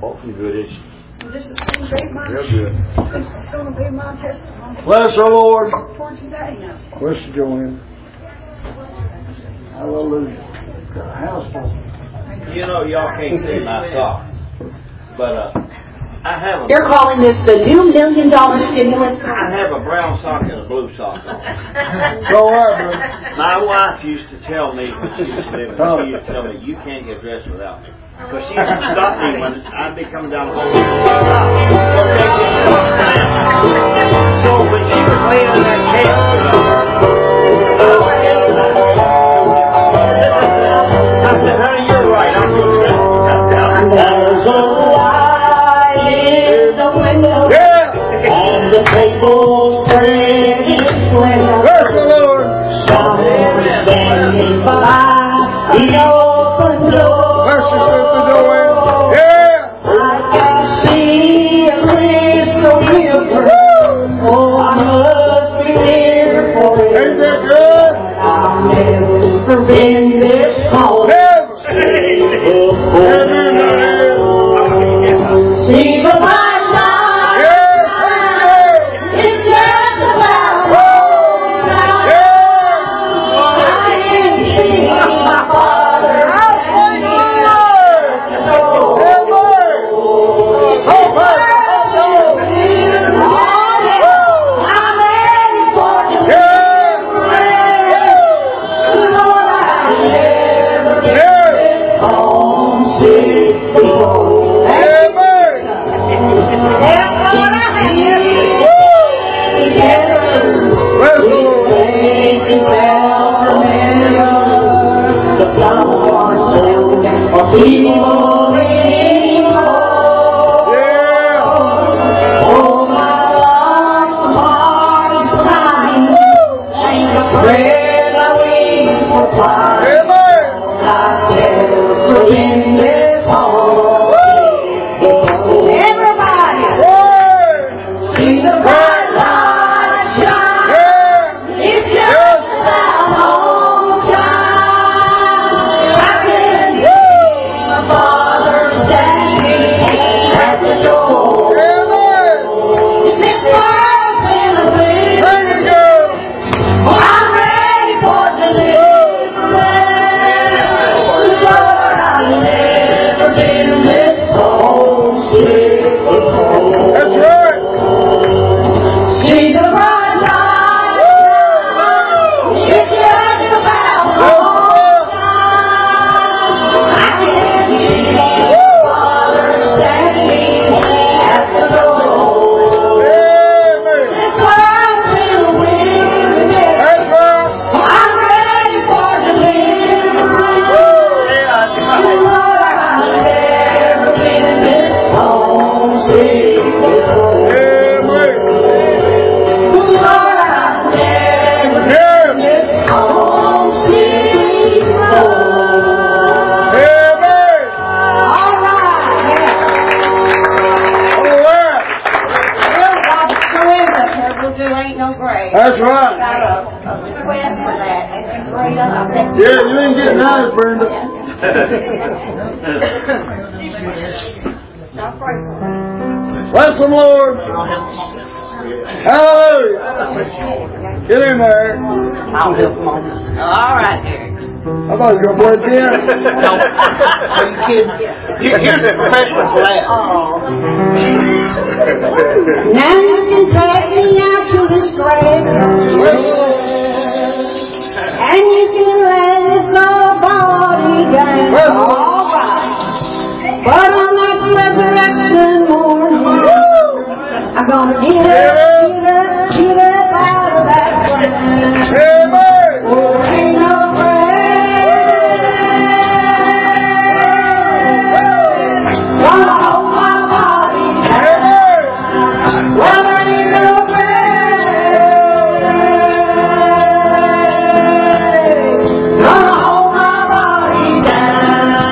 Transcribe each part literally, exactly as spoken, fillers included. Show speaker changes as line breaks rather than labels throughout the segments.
Awfully good, isn't she?
Well, this is going to be my,
Real good.
this is going to be my testimony.
Bless her, Lord.
For today now.
Bless you, Joanne. Hallelujah. Got a house full.
You know, y'all can't see my sock, but uh, I have a.
They're calling this the new million dollar stimulus.
I have a brown sock and a blue sock on.
Go on,
My wife used to tell me when she was living, she used to tell me, you can't get dressed without me. Because she used to stop me when I'd be coming down the hall. So when she was laying in that case, I said, honey, you're right. I'm going to cut down.
There's a light in the window, and the table spread its splendor.
Bless the Lord.
Someone standing by the open door.
Bless you, Sister Joanne. Yeah.
I can see a crystal river. Oh, I must be there forever.
Ain't that good?
I'll never been this close.
Never.
See the light shine.
Yeah.
It's just about home now. I can see my Father standing at the door. I'm ready for deliverance. Lord, I've never been homesick before. People anymore. Oh, my life, my heart is crying. And the spread my wings for flying. I've never been this home. Everybody, see the bright light shine. It's just about home time. I can hear my Father standing at the door. Is this world been a blizzard? Oh, I'm ready for deliverance. Lord, I've never been this homesick before.
That's right.
See the bright light shine. It's just about home time. I can hear my Father standing at the door. This world's been a wilderness.
That's right.
I'm ready for deliverance. Lord, I've never been this homesick before. Lord, I've never been this homesick before. All right. Well, God, the surrender that we'll do ain't no grave.
That's right.
Got a, a request for that. And it's great. I bet
Yeah, you ain't getting out of Brenda.
Now pray for me.
Bless them, Lord. Hallelujah. Get in there.
I'll help them on this.
all right, Eric.
I thought you were going to play again.
No. Are you kidding? Here- Here's the professional for that.
Now you can take me out to the grave, and you can let my body down. All right. But on that resurrection morning, I'm gonna get up, get up, get up out of that grave.
Amen.
Oh, ain't no grave gonna hold my body down. Well, there ain't no grave gonna hold my body down.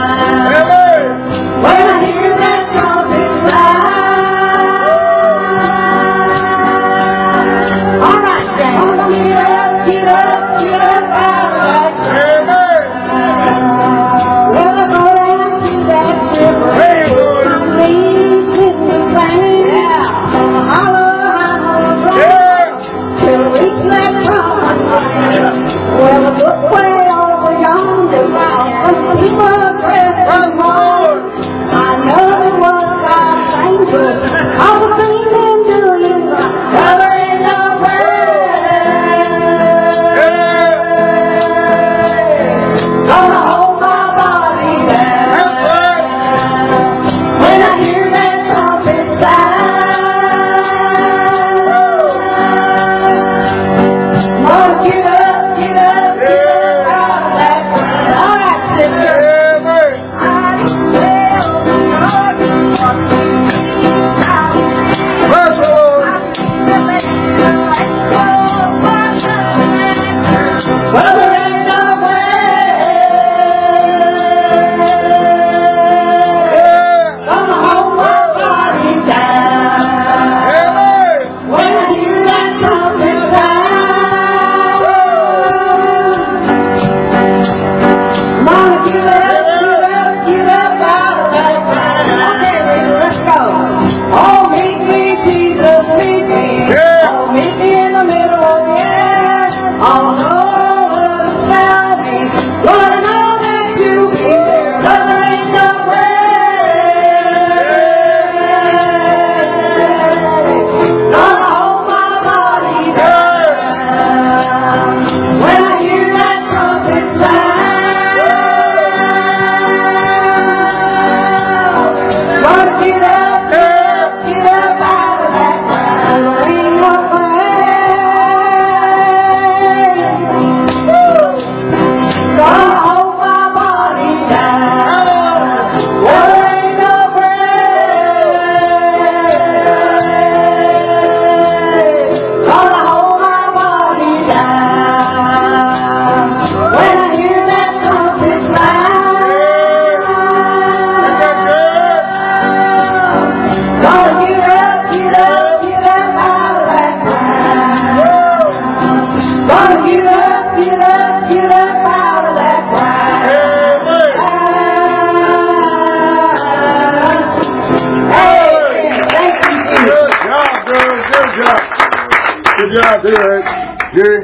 Good job, too, Rick. Jerry.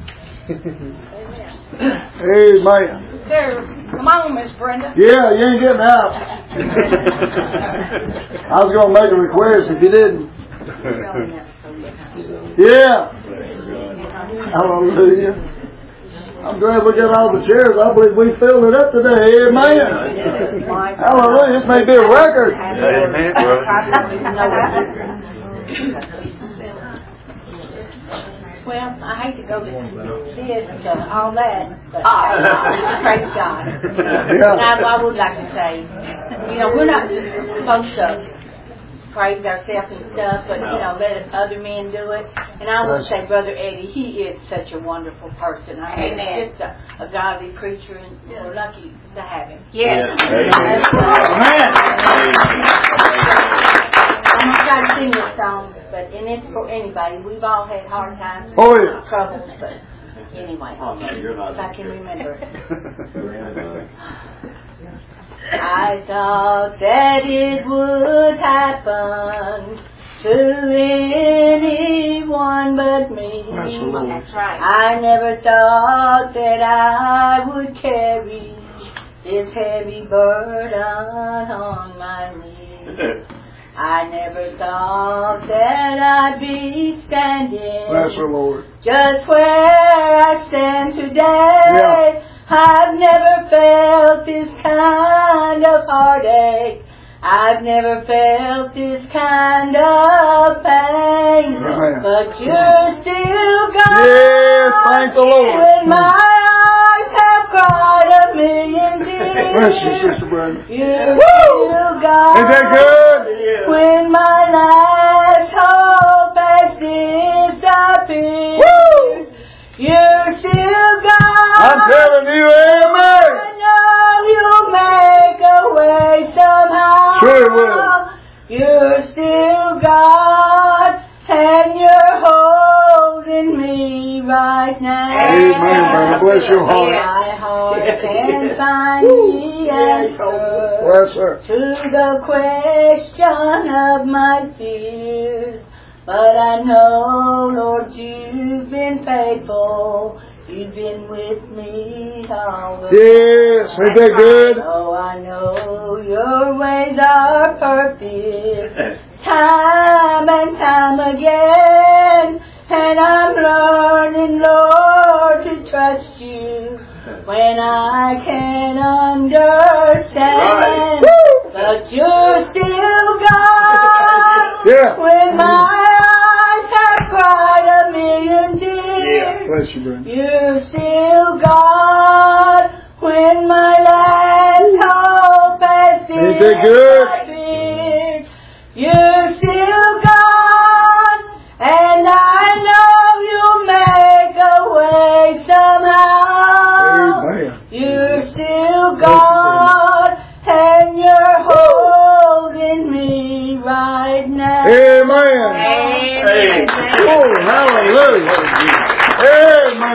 Amen.
There. Come on, Miss Brenda.
Yeah, you ain't getting out. I was going to make a request if you didn't. Yeah. Hallelujah. I'm glad we got all the chairs. I believe we filled it up today. Amen. Hallelujah. This may be a record.
Amen.
Well, I hate to go to this and all that, but praise God.
Yeah.
And I, I would like to say, you know, we're not supposed to praise ourselves and stuff, but, you know, let other men do it. And I want to say, Brother Eddie, he is such a wonderful person. I mean,
Amen.
just a, a godly preacher, and we're lucky to have him.
Yes.
Amen.
I'm going to try to sing this song, but and it's for anybody. We've all had hard times,
Oh, yeah.
troubles, but anyway,
Oh, no, you're not
if I can remember it.
Amen.
I thought that it would happen to anyone but me.
That's right.
I never thought that I would carry this heavy burden on my knees. I never thought that I'd be standing
Bless the Lord.
just where I stand today.
Yeah.
I've never felt this kind of heartache. I've never felt this kind of pain.
Amen.
But you're still God.
Yes, thank the Lord.
When my eyes have cried a million tears.
Bless you, Sister Brenda.
You're still God.
Ain't that good?
When my last hope has disappeared.
Woo!
You're still God.
I'm telling you, amen.
I know you'll make a way somehow.
Sure will.
You're still God, and you're holding me right now.
Amen, brother. Bless your heart.
My heart can find the answer
Bless her.
to the question of my fears. But I know, Lord, you've been faithful. You've been with me all the
Yes, ain't that good?
Oh, I know your ways are perfect, time and time again. And I'm learning, Lord, to trust you when I can't understand.
Right.
But you're still God.
Yeah.
When my eyes have cried a million tears.
Bless you, Brenda.
You're still God when my last hope has
Ain't that good?
disappeared. You're still God, and I know you'll make a way somehow.
Amen.
You're still God, and you're holding me right now.
Amen.
Amen.
Oh, hallelujah. Amen.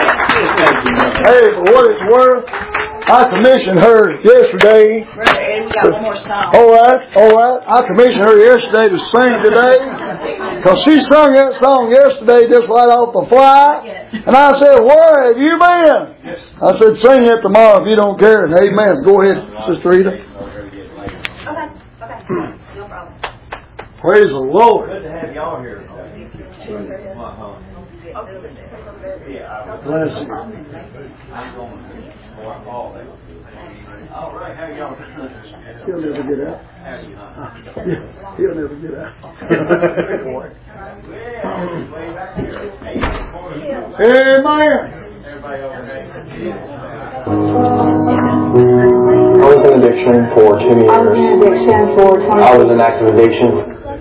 Hey, for what it's worth, I commissioned her yesterday.
Brother Ed, we got one more song.
All right, all right. I commissioned her yesterday to sing today. Because she sung that song yesterday just right off the fly. And I said, where have you been? I said, sing it tomorrow if you don't care. And amen. Go ahead, Sister Rita.
Okay, okay. No problem.
Praise the Lord.
Good to have y'all here.
Bless you.
I'm going before I fall there. All right, how y'all doing?
He'll never get out.
How you, huh?
Yeah, he'll never get out. Amen.
Everybody over there?
I was in addiction for two years.
I was in addiction for twenty
I was in active addiction.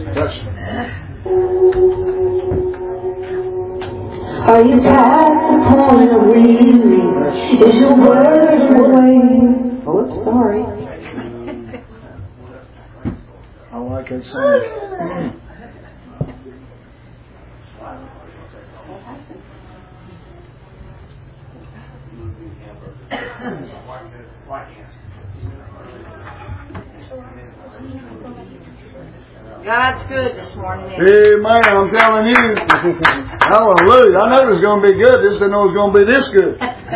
Are you past the point of weaning? Is your word in the way? Oops, sorry.
I like that song.
God's good this morning.
Amen. I'm telling you. Hallelujah. I know it was going to be good. Just didn't know it was going to be this good.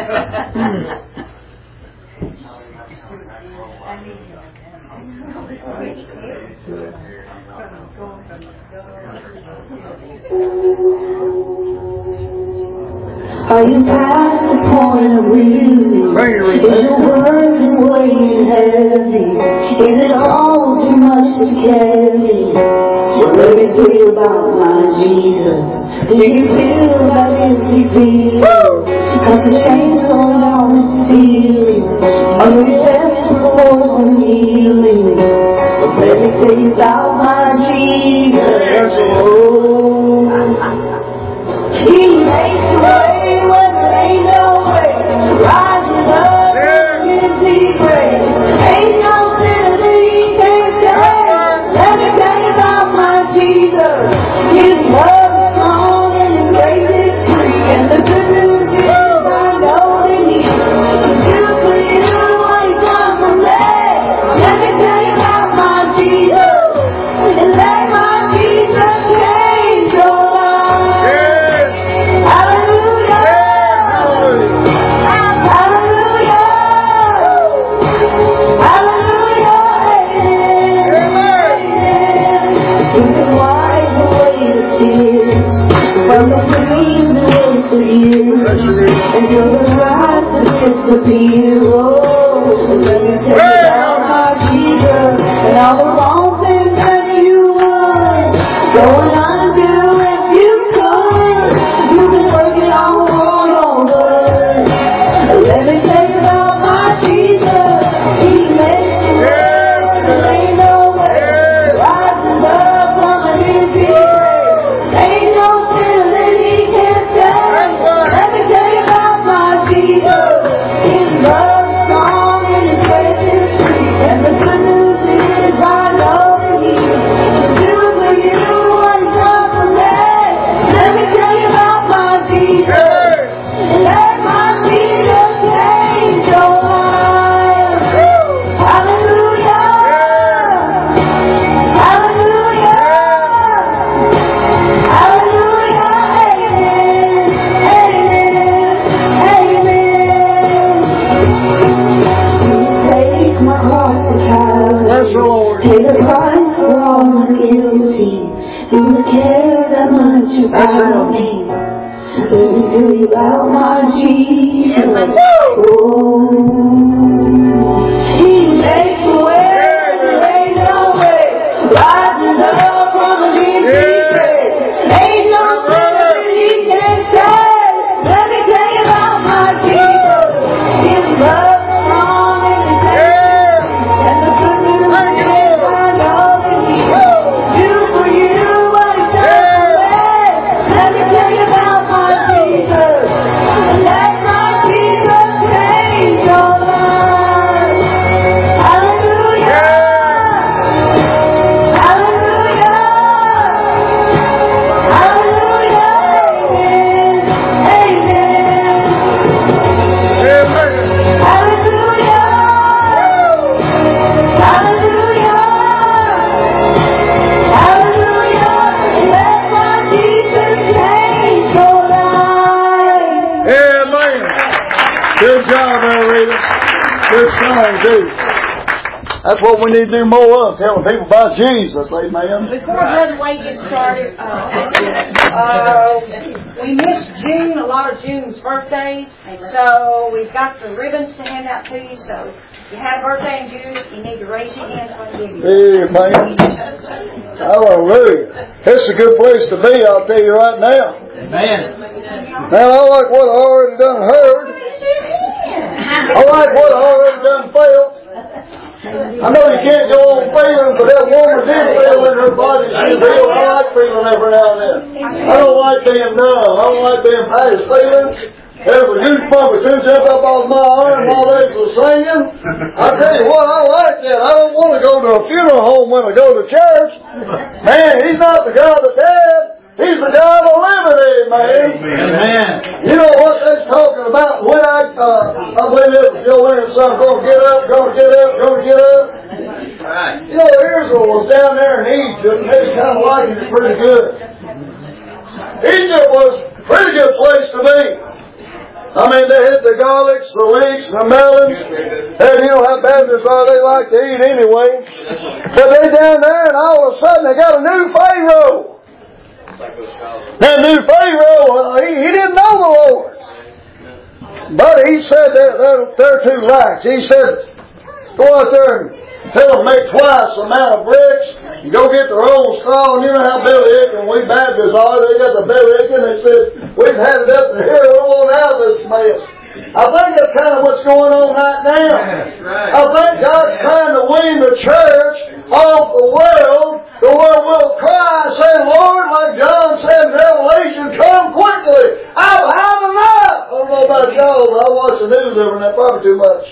Are you past the point of leaving? Is your burden weighing heavy? Is it all too much to carry? So let me tell you about my Jesus. Do you feel that empty feeling? Cause the chains going down the ceiling. Are you desperate for some healing? So let me tell you about my Jesus. Oh, He makes a way when there ain't no way. Rises up from His deep grave. Ain't no sinner that He can't save. Let me tell you about my Jesus. His love is strong and His grace is free. And the good news is I know that He can do for you what He's done for me. Let me tell you about my Jesus. And let my Jesus change your life. Hallelujah! Hallelujah! Hallelujah! Amen! You can wipe away the tears from the pain that wasted years until the wrath has disappeared. Oh, let me tell you about my Jesus and all the wrong things that you would go and undo if you could. You can work it all for your good. Let me tell you about my Jesus. He makes a way when there ain't no way. Rises up from an empty grave. Ain't no sin that He can't save. Let me tell you about my Jesus. His love is strong and His grace is free. And the good news is I know that He can do for you what He's done for me. Let me tell you about my Jesus. Let my Jesus change your life. Hallelujah. Hallelujah. Hallelujah. Amen. Amen. Take my cross to Calvary.
Bless the Lord.
Take the price for all my guilty. You would care that much about me. Let me tell you about my Jesus. Oh, He makes a way when there ain't no way. Rises up from an empty grave. Ain't no sinner that He can't save. Let me tell you about my Jesus. His love is strong and His grace is free. And the good news is I know that He will do for you what He's done for me. Let me tell you about my Jesus. And let my Jesus change your life. Hallelujah. Hallelujah. Hallelujah. Amen.
Amen.
Hallelujah. Hallelujah. Hallelujah. Let my Jesus change your life.
Amen. Good job there, Rita. Good song, too. That's what we need to do more of, telling people about Jesus. Amen.
Before Brother Wade gets started, uh, uh, we missed June, a lot of June's birthdays. So we've got the ribbons to hand out to you. So if you had a birthday in June, you need to raise your hands when I give you.
Amen. Hallelujah. It's a good place to be, I'll tell you right now.
Amen.
Now, I like what I already done heard. I like what I already done felt. I know you can't go on feeling, but that woman did feel in her body. She feel. I like feeling every now and then. I don't like being numb. I don't like being past feelings. There's a huge bumper too jump up off my arm while they was singing. I tell you what, I like that. I don't want to go to a funeral home when I go to church. Man, He's not the God of death. He's the God of liberty, man.
Amen.
You know what they're talking about? When I, uh, I believe it was Joe Leonard's son, going to get up, going to get up, going to get up.
Right.
You know, here's Israel was down there in Egypt, and they was kind of liking it pretty good. Egypt was a pretty good place to be. I mean, they had the garlics, the leeks, the melons, and you know how Baptists are, they like to eat anyway. But they down there, and all of a sudden they got a new Pharaoh. That new Pharaoh, he, he didn't know the Lord. But he said they're, they're, they're too lax. He said, go out there and tell them make twice the amount of bricks, and go get their own straw. And you know how Billy Aiken, we Baptists are, they got the Billy Aiken, they said, we've had it up to here, we won't have this mess. I think that's kind of what's going on right now. I think God's trying to wean the church off the world, the world will cry and say, Lord, like John said in Revelation, come quickly. I've had enough. I don't know about y'all, but I watch the news every night, probably too much.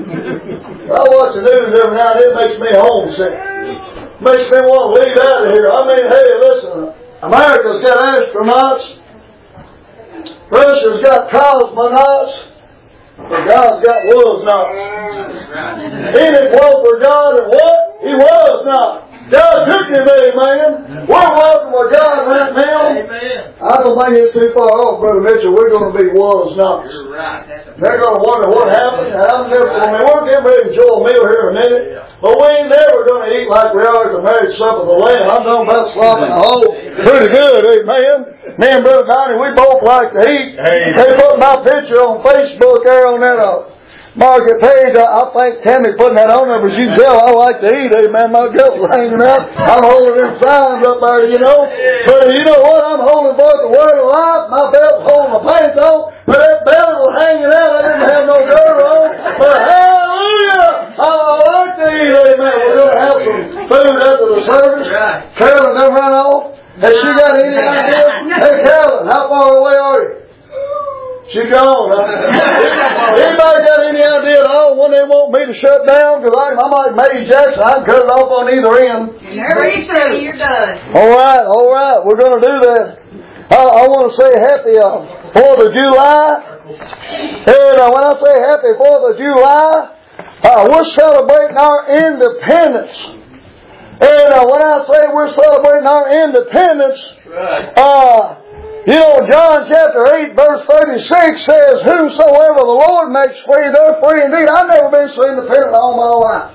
I watch the news every night, it makes me homesick. Makes me want to leave out of here. I mean, hey, listen, America's got astronauts. Russia's got cosmonauts. But God's got was not. He didn't walk for God and what? He was not. God took him, amen. We're walking with God right now. Amen. I don't think it's too far off, Brother Mitchell. We're going to be was not. You're right. They're going to wonder what happened. I'm never, I mean, we're getting ready to enjoy a meal here in a minute. But we ain't never going to eat like we are at the marriage supper of the Lamb. I'm talking about slopping the whole. Pretty good, amen. Me and Brother Donnie, we both like to eat. Hey. They put my picture on Facebook there on that uh, market page. I, I think Tammy putting that on there, but you can tell I like to eat, amen. My gut was hanging out. I'm holding them signs up there, you know. But you know what? I'm holding both the word of life. My belt's holding my pants on. But that belt was hanging out. I didn't have no girdle on. But hallelujah! I like to eat, amen. We're going to have some food after the service. Carolyn done run off. Has she got any idea? Hey, Carolyn, how far away are you? She gone. Huh? Anybody got any idea at all when they want me to shut down? Because I'm like Maddie Jackson. I can cut it off on either end.
Pretty true. You're done.
All right, all right. We're going to do that. I, I want to say happy uh, fourth of July. And uh, when I say happy fourth of July, uh, we're celebrating our independence. And uh, when I say we're celebrating our independence, uh, you know, John chapter eight verse thirty-six says, whosoever the Lord makes free, they're free indeed. I've never been so independent all my life.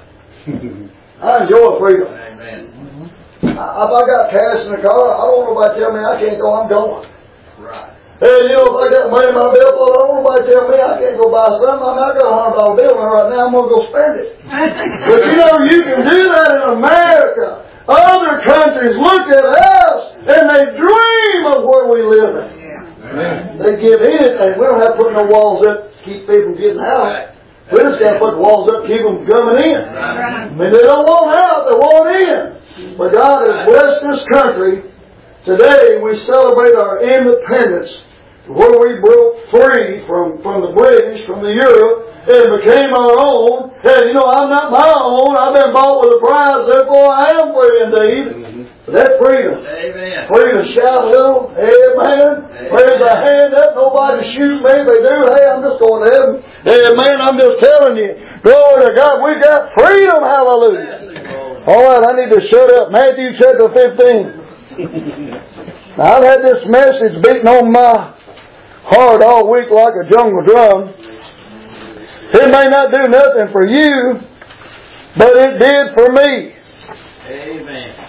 I enjoy freedom. Amen. I, if I got cash in the car, I don't want nobody tell me I can't go, I'm going. Right. And you know, if I got money in my bill, well, I don't want nobody tell me I can't go buy something. I mean, I got a hundred dollar bill right now, I'm going to go spend it. But you know, you can do that in America. Other countries look at us and they dream of where we live in. Yeah. They give anything. We don't have to put no walls up to keep people from getting out. We just got to put the walls up to keep them coming in. I mean, they don't want out, they want in. But God has blessed this country. Today we celebrate our independence, where we broke free from, from the British, from the Europe, and became our own. And you know, I'm not my own. I've been bought with a price, therefore I am free indeed. Mm-hmm. That's freedom. Amen. Freedom, shout a little. Amen. Amen. Raise a hand up. Nobody shoot me. If they do, hey, I'm just going to heaven. Amen. I'm just telling you. Glory to God. We got freedom. Hallelujah. All right, I need to shut up. Matthew chapter fifteen. Now, I've had this message beating on my heart all week like a jungle drum. It may not do nothing for you, but it did for me. Amen.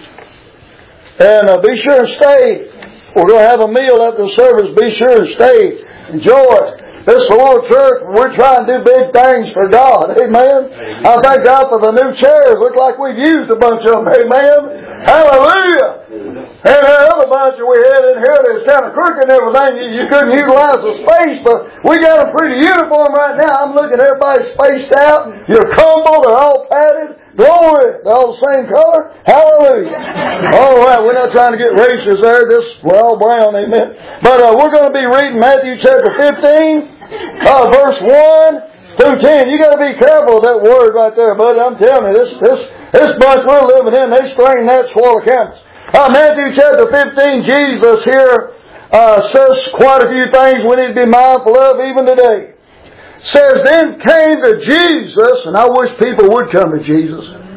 And uh, be sure and stay. We're going to have a meal after the service. Be sure and stay. Enjoy. This is the Lord Church. We're trying to do big things for God. Amen. Amen. I thank God for the new chairs. Look like we've used a bunch of them. Amen. Hallelujah. And that other bunch that we had in here that was kind of crooked and everything, you, you couldn't utilize the space, but we got them pretty uniform right now. I'm looking at everybody spaced out. You're combo, they're all padded. Glory. They're all the same color. Hallelujah. All right, we're not trying to get racist there. This, we're all brown, amen. But uh, we're going to be reading Matthew chapter fifteen, uh, verse one through ten. You got to be careful of that word right there, buddy. I'm telling you, this this this bunch we're living in, they strain that swallow cameras. Uh, Matthew chapter fifteen, Jesus here uh, says quite a few things we need to be mindful of even today. Says, then came to Jesus, and I wish people would come to Jesus.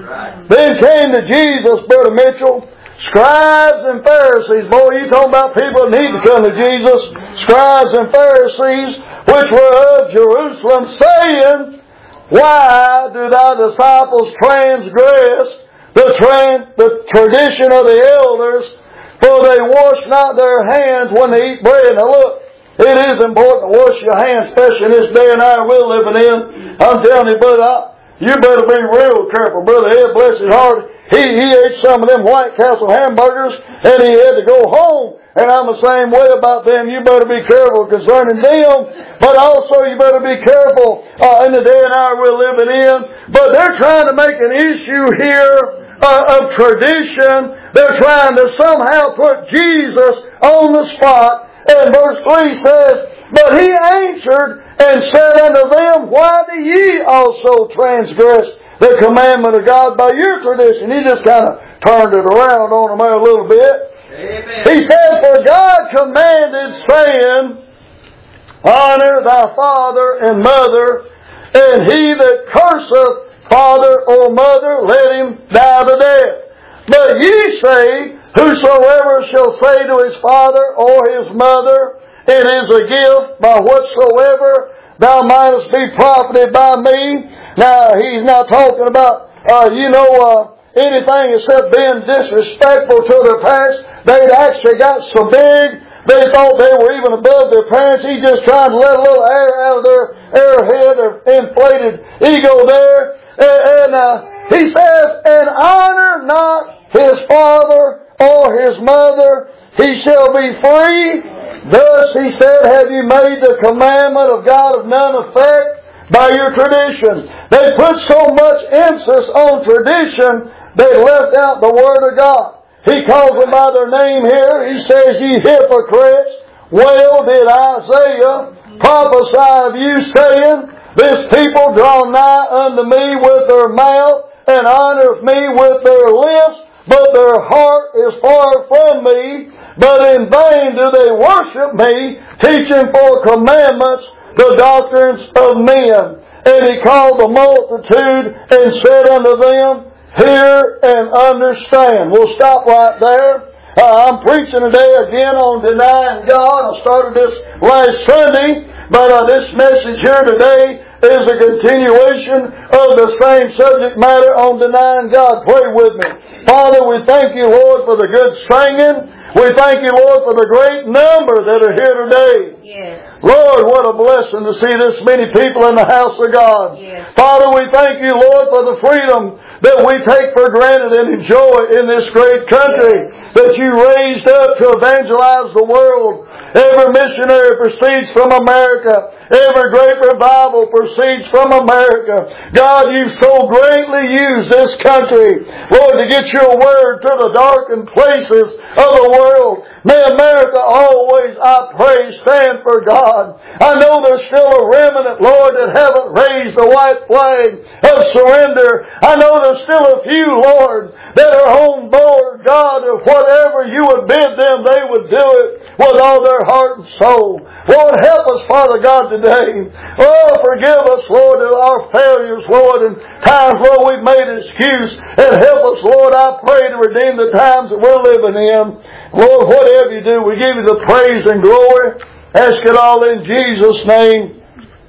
Then came to Jesus, Brother Mitchell, scribes and Pharisees. Boy, you talking about people that need to come to Jesus. Scribes and Pharisees, which were of Jerusalem, saying, Why do thy disciples transgress the, tran- the tradition of the elders, for they wash not their hands when they eat bread? Now look, it is important to wash your hands, especially in this day and hour we're living in. I'm telling you, brother, I, you better be real careful. Brother Ed, bless his heart, he, he ate some of them White Castle hamburgers, and he had to go home. And I'm the same way about them. You better be careful concerning them. But also you better be careful uh, in the day and hour we're living in. But they're trying to make an issue here uh, of tradition. They're trying to somehow put Jesus on the spot. And verse three says, But he answered and said unto them, Why do ye also transgress the commandment of God by your tradition? He just kind of turned it around on them there a little bit. Amen. He said, For God commanded, saying, Honor thy father and mother, and he that curseth father or mother, let him die the death. But ye say, Whosoever shall say to his father or his mother, It is a gift by whatsoever thou mightest be profited by me. Now, he's not talking about, uh, you know, uh, anything except being disrespectful to their parents. They'd actually got so big, they thought they were even above their parents. He's just trying to let a little air out of their airhead or inflated ego there. And, and uh, he says, And honor not his father or his mother, he shall be free. Thus, he said, have you made the commandment of God of none effect by your tradition? They put so much emphasis on tradition, they left out the Word of God. He calls them by their name here. He says, Ye hypocrites, well did Isaiah prophesy of you, saying, This people draw nigh unto me with their mouth, and honoreth me with their lips, but their heart is far from me. But in vain do they worship me, teaching for commandments the doctrines of men. And he called the multitude and said unto them, Hear and understand. We'll stop right there. Uh, I'm preaching today again on denying God. I started this last Sunday, but uh, this message here today is a continuation of the same subject matter on denying God. Pray with me. Father, we thank you, Lord, for the good singing. We thank you, Lord, for the great number that are here today.
Yes.
Lord, what a blessing to see this many people in the house of God.
Yes.
Father, we thank you, Lord, for the freedom that we take for granted and enjoy in this great country, yes, that you raised up to evangelize the world. Every missionary proceeds from America. Every great revival proceeds from America. God, you've so greatly used this country, Lord, to get your word to the darkened places of the world. May America always, I pray, stand for God. I know there's still a remnant, Lord, that haven't raised the white flag of surrender. I know there's still a few, Lord, that are on board, God, of whatever you would bid them, they would do it with all their heart and soul. Lord, help us, Father God, today. Oh, forgive us, Lord, of our failures, Lord, and times, Lord, we've made an excuse. And help us, Lord, I pray, to redeem the times that we're living in. Lord, whatever you do, we give you the praise and glory. Ask it all in Jesus' name.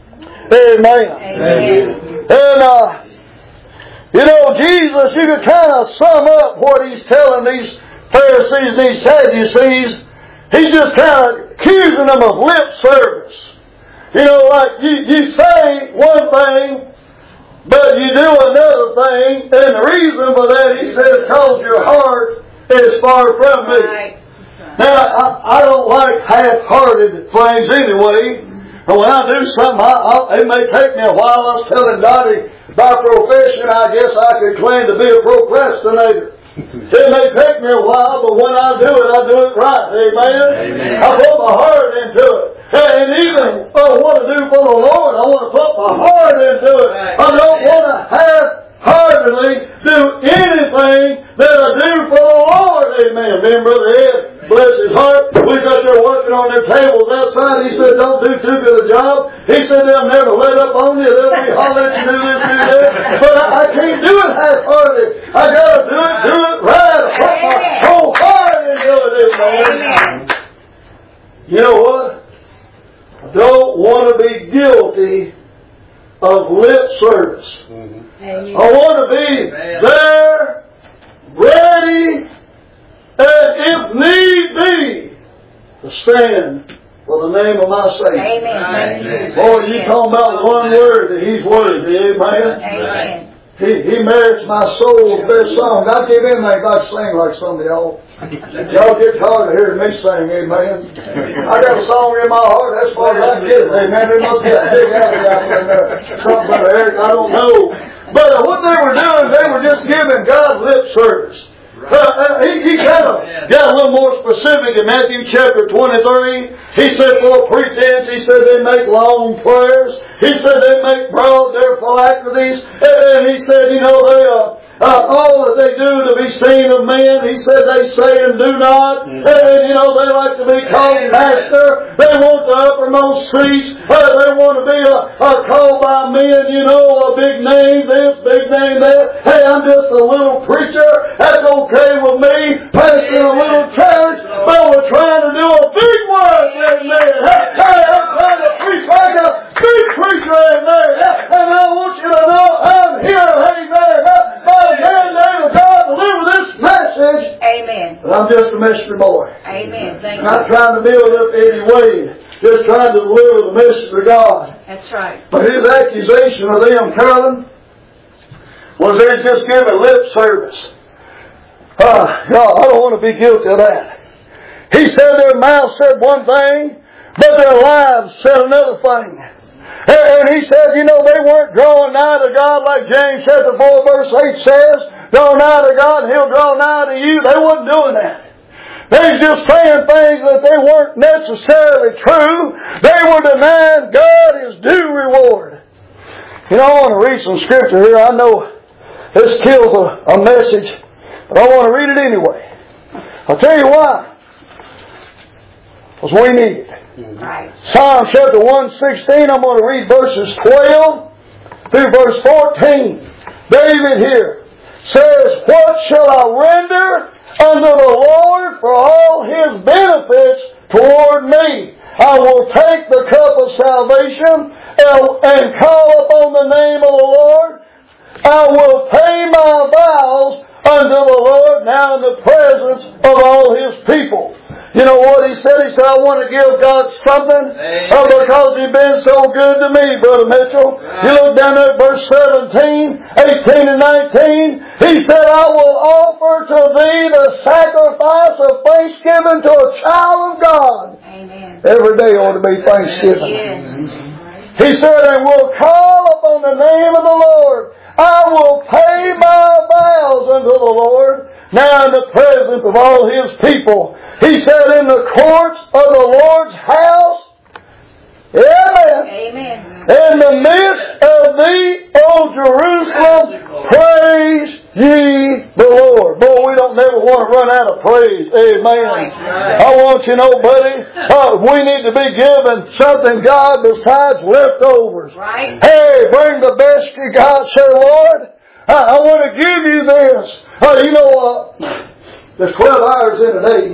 Amen.
Amen.
And, uh, you know, Jesus, you could kind of sum up what he's telling these Pharisees and these Sadducees. He's just kind of accusing them of lip service. You know, like you, you say one thing, but you do another thing. And the reason for that, he says, cause your heart is far from me.
Right.
Now, I, I don't like half-hearted things anyway. And when I do something, I, I, it may take me a while. I was telling Dottie, by profession, I guess I could claim to be a procrastinator. It may take me a while, but when I do it, I do it right. Amen? Amen. I put my heart into it. And even if I want to do for the Lord, I want to put my heart into it. I don't want to half-heartedly do anything that I do for the Lord. amen. Me and Brother Ed, bless his heart, we was out there working on their tables outside. He said, don't do too good a job. He said, they'll never let up on you. They'll be hollering you do this, do that. But I, I can't do it half-hearted. I gotta do it, do it right. I put my whole heart into it, amen. You know what? I don't want to be guilty of lip service. Mm-hmm. I want to be there, ready, and if need be, to stand for the name of my Savior.
Amen.
Boy, you talking about one word that He's worthy, amen?
Amen.
He, he merits my soul's best song. I give in there if I sing like some of y'all. Y'all get tired of hearing me sing, amen. I got a song in my heart, that's far as I can get it, amen. There must be a big alley out there. Something about Eric, I don't know. But uh, what they were doing, they were just giving God lip service. Uh, uh, he, he kind of got a little more specific in Matthew chapter twenty-three. He said, for pretense, he said they make long prayers. He said they make broad their phylacteries. And he said, you know, they, uh, uh, all that they do to be seen of men, he said they say and do not. Mm-hmm. And, you know, they like to be called master. They want the uppermost seats. Uh, they want to be uh, uh, called by men, you know, a big name this, big name that. Hey, I'm just a little preacher. That's okay with me. Pastoring a little church. But we're trying to do a big work, amen. Hey, I'm trying to preach like a big preacher, amen. And I want you to know I'm here, amen. By the name of God, deliver this message.
Amen.
But I'm just a mystery boy.
Amen. Thank
I'm not
you.
trying to build up any way. Just trying to deliver the message of God.
That's right.
But his accusation of them, Carolyn, was they just giving lip service. Uh, God, I don't want to be guilty of that. He said their mouth said one thing, but their lives said another thing. And he said, you know, they weren't drawing nigh to God like James chapter four verse eight says. Draw nigh to God and He'll draw nigh to you. They wasn't doing that. They was just saying things that they weren't necessarily true. They were denying God His due reward. You know, I want to read some scripture here. I know this kills a, a message, but I want to read it anyway. I'll tell you why. Because we need it.
Right.
Psalm chapter one sixteen, I'm going to read verses twelve through verse fourteen. David here says, what shall I render unto the Lord for all His benefits toward me? I will take the cup of salvation and call upon the name of the Lord. I will pay my vows unto the Lord now in the presence of all His people. You know what he said? He said, I want to give God something uh, because He's been so good to me, Brother Mitchell. Right. You look down there at verse seventeen, eighteen and nineteen. He said, I will offer to thee the sacrifice of thanksgiving to a child of God.
Amen.
Every day ought to be Thanksgiving.
Yes.
He said, and will call upon the name of the Lord. I will pay my vows unto the Lord now in the presence of all His people. He said, in the courts of the Lord's house, amen.
Amen.
In the midst of thee, O Jerusalem, praise ye the Lord. Boy, we don't never want to run out of praise. Amen.
Right.
I want you to know, buddy, uh, we need to be given something, God, besides leftovers.
Right.
Hey, bring the best you got. Say, Lord, I, I want to give you this. Uh, you know, uh, there's twelve hours in a day.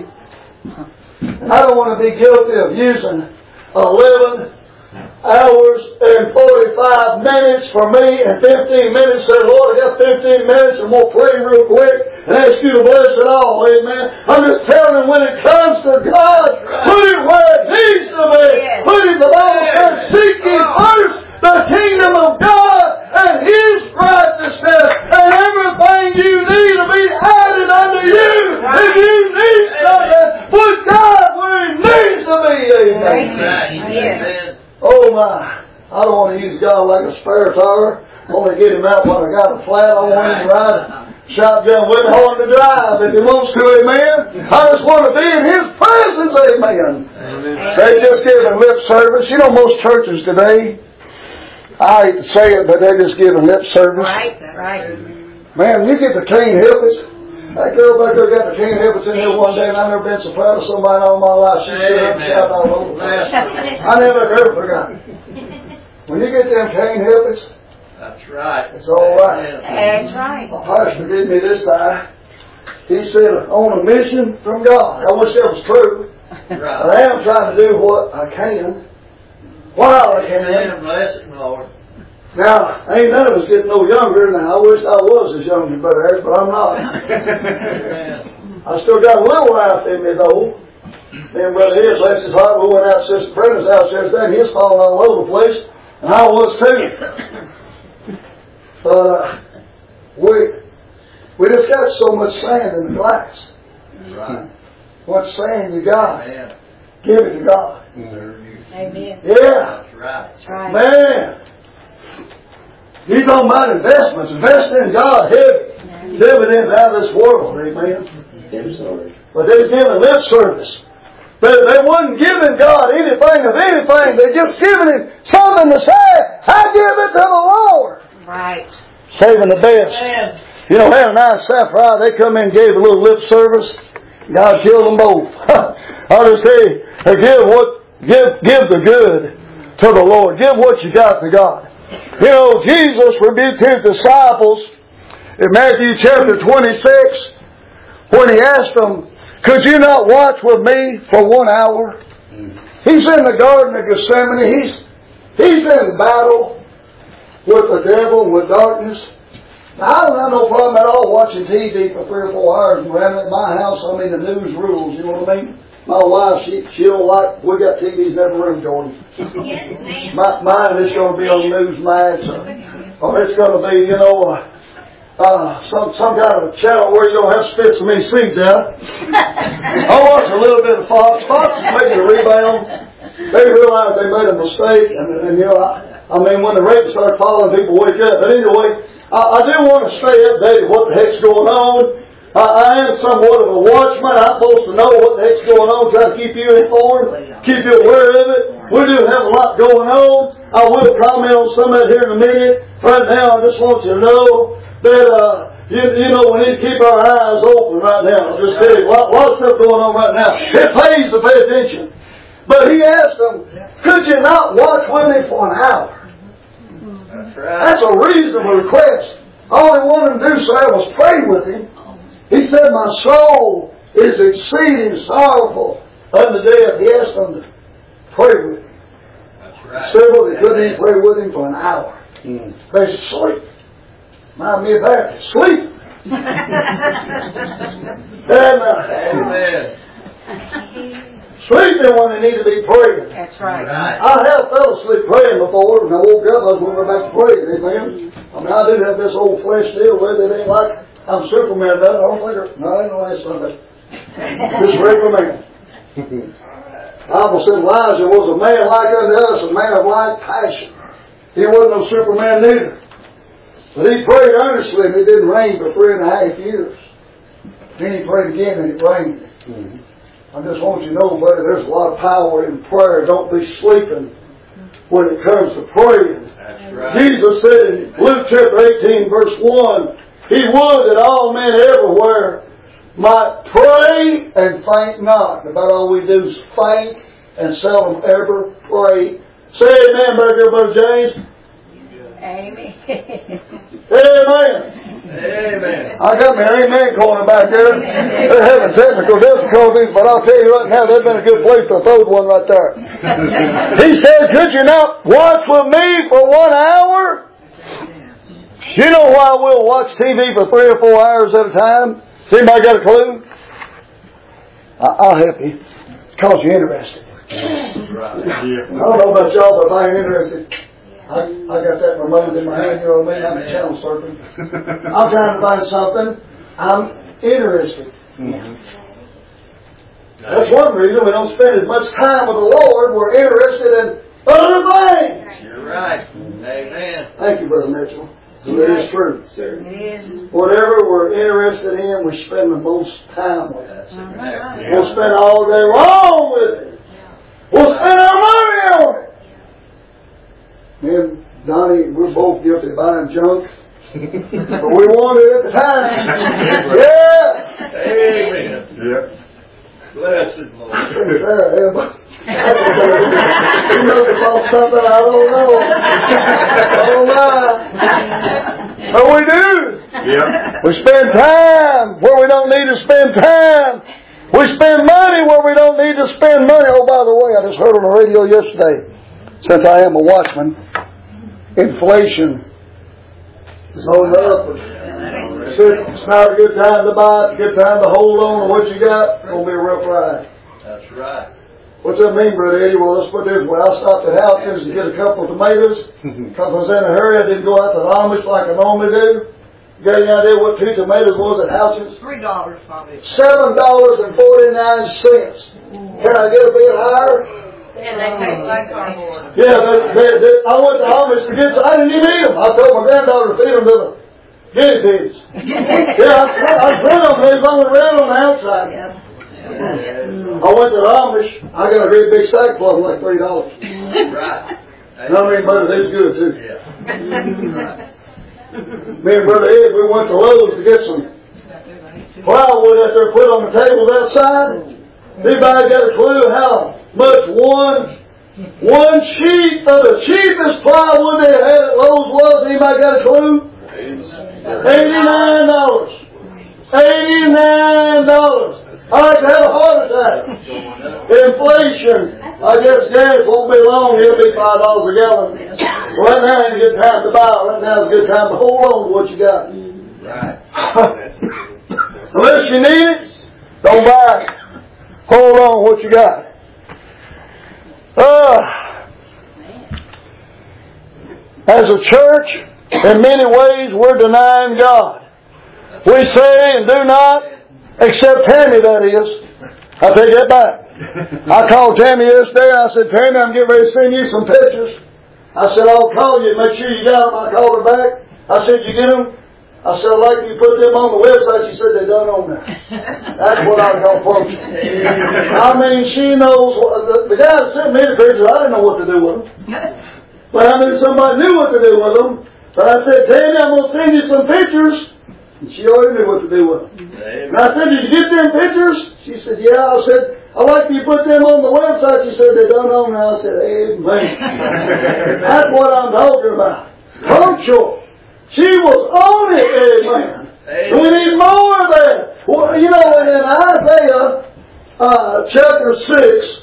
I don't want to be guilty of using eleven hours and forty-five minutes for me and fifteen minutes. Say, Lord, I got fifteen minutes and we'll pray real quick and ask you to bless it all. Amen. I'm just telling you, when it comes to God, put it where it needs to be.
Yes.
Put it, the Bible says, seek ye first the kingdom of God and His righteousness, and everything you need to be added unto you. If you need something, put God where He needs to be. Amen.
Amen. Yes.
Oh my, I don't want to use God like a spare tire. I want to get Him out when I got a flat. I want Him to ride a shotgun with me, on to drive if He wants to, amen. I just want to be in His presence, amen. Amen. They just giving lip service. You know, most churches today, I hate to say it, but they're just giving lip service.
Right, right.
Man, you get the clean hippies. That girl back there got the cane helmets in here one day, and I've never been so proud of somebody all my life. She stood up and shouted all over the place. I never ever forgot. When you get them cane helmets,
that's right.
It's all right.
That's right.
My pastor did me this time. He said, on a mission from God. I wish that was true. Right. But I am trying to do what I can. While I can.
Bless him, Lord.
Now, ain't none of us getting no younger. Now, I wish I was as young as Brother Harris, but I'm not. I still got a little life in me, though. And Brother Harris, bless his heart, we went out to Sister Brenda's house yesterday, and he was falling all over the place. And I was too. But uh, we, we just got so much sand in the glass.
Right.
What sand you got,
Amen.
give it to God.
Amen.
Yeah.
That's right.
That's right.
Man. He's talking about investments. Invest in God heavy. Dividends out of this world. Amen. But they're giving lip service. They, they wasn't giving God anything of anything. They're just giving Him something to say. I give it to the Lord.
Right.
Saving the best.
Amen.
You know, Hannah and Sapphira, they come in and gave a little lip service. God killed them both. I'll just say, give what, give, give the good to the Lord. Give what you got to God. You know, Jesus rebuked His disciples in Matthew chapter twenty-six when He asked them, could you not watch with me for one hour? He's in the Garden of Gethsemane. He's, he's in battle with the devil and with darkness. Now, I don't have no problem at all watching T V for three or four hours and having it at my house. I mean, the news rules, you know what I mean? My wife, she, she don't like, we got T Vs in every room, Jordan. My, mine is going to be on Newsmax, or, or it's going to be, you know, uh, uh, some some kind of a channel where you don't have to spit so many seeds out. I watch a little bit of Fox. Fox is making a rebound. They realize they made a mistake, and, and you know, I, I mean, when the rates start falling, people wake up. But anyway, I, I do want to stay updated what the heck's going on. I, I am somewhat of a watchman. I'm supposed to know what the heck's going on, try to keep you informed, keep you aware of it. We do have a lot going on. I will comment on some of it here in a minute. Right now, I just want you to know that, uh, you, you know, we need to keep our eyes open right now. I'll just tell you, a lot, a lot of stuff going on right now. It pays to pay attention. But He asked them, could you not watch with me for an hour?
That's right.
That's a reasonable request. All He wanted to do, sir, was pray with Him. He said, my soul is exceeding sorrowful unto death. He asked them to pray with Him.
That's right.
Several that couldn't even pray with Him for an hour. Mm. They should sleep. Mind me of that. Sleep. and, uh,
Amen.
Sleeping when they need to be praying.
That's right.
Right.
I have fell asleep praying before, and I woke up, I was going back to praying. Amen. I mean, I do have this old flesh deal with it. It ain't like I'm Superman, though. I don't think it, no, I ain't the last Sunday. Just regular man. The Bible said Elijah was a man like unto us, a man of like passion. He wasn't no Superman neither. But he prayed earnestly, and it didn't rain for three and a half years. Then he prayed again, and it rained. Mm-hmm. I just want you to know, buddy, there's a lot of power in prayer. Don't be sleeping when it comes to praying.
That's right.
Jesus said in Luke chapter eighteen, verse one, He would that all men everywhere might pray and faint not. About all we do is faint and seldom ever pray. Say amen, back there, Brother James.
Amen.
Amen.
Amen.
I got my amen corner back there. They're having technical difficulties, but I'll tell you right now, they've been a good place to throw one right there. He said, could you not watch with me for one hour? You know why we'll watch T V for three or four hours at a time? Has anybody got a clue? I'll help you. Because you're interested.
Right.
I don't know about y'all, but if I ain't interested, I, I got that remote in my hand, you know what I mean? I'm channel surfing. I'm trying to find something I'm interested in. Mm-hmm. That's one reason we don't spend as much time with the Lord. We're interested in other things.
You're right. Amen.
Thank you, Brother Mitchell. So it is true.
It is.
Whatever we're interested in, we spend the most time with.
That's
Right.
exactly.
We'll spend all day long with it. We'll spend our money on it. Me and Donnie, we're both guilty of buying junk. But we wanted it at the time. Yeah. Sister Sarah, yeah, but she knows about something I don't know. Oh my. But we do.
Yeah.
We spend time where we don't need to spend time. We spend money where we don't need to spend money. Oh, by the way, I just heard on the radio yesterday, since I am a watchman, inflation is on the up. It's not a good time to buy it, a good time to hold on to what you got. It's going to be a rough ride.
That's right.
What's that mean, Brother Eddie? Well, let's put it this way. I stopped at Houghton's to get a couple of tomatoes because I was in a hurry. I didn't go out to the Amish like I normally do. You got any idea what two tomatoes was at Houghton's?
Three dollars, probably.
Seven dollars and forty-nine cents. Can I get a bit higher?
And they taste like cardboard.
Yeah, they, they, they, I went to Amish to get some. I didn't even eat them. I told my granddaughter to feed them to the guinea pigs. Yeah, I, I sent them. They was only red on the outside.
Yes.
I went to the Amish. I got a great big sack full of like three dollars.
Right.
And I mean, brother, they's good too.
Yeah.
Me and Brother Ed, we went to Lowe's to get some plywood that they're put on the tables outside. Anybody got a clue how much one one sheet of the cheapest plywood they had at Lowe's was? Anybody got a clue? Eighty-nine dollars. Eighty-nine dollars. I like to have a heart attack. Inflation. I guess gas won't be long. It'll be five dollars a gallon. Right now ain't a good time to buy. Right now is a good time to hold on to what you got.
Right.
Unless you need it, don't buy it. Hold on to what you got. Uh, as a church, in many ways, we're denying God. We say and do not, except Tammy, that is. I take that back. I called Tammy yesterday and I said, Tammy, I'm getting ready to send you some pictures. I said, I'll call you and make sure you got them. I called her back. I said, you get them? I said, I'd like you put them on the website. She said, they're done on there. That's what I call function. I mean, she knows. What, the, the guy that sent me the pictures, I didn't know what to do with them. But I knew somebody knew what to do with them. But I said, Tammy, I'm going to send you some pictures. And she already knew what to do with them. And I said, did you get them pictures? She said, yeah. I said, I'd like you to put them on the website. She said, they're done on now. I said, amen. That's what I'm talking about. Punctual. She was on it, amen. Amen. We need more of that. Well, you know, in Isaiah uh, chapter six,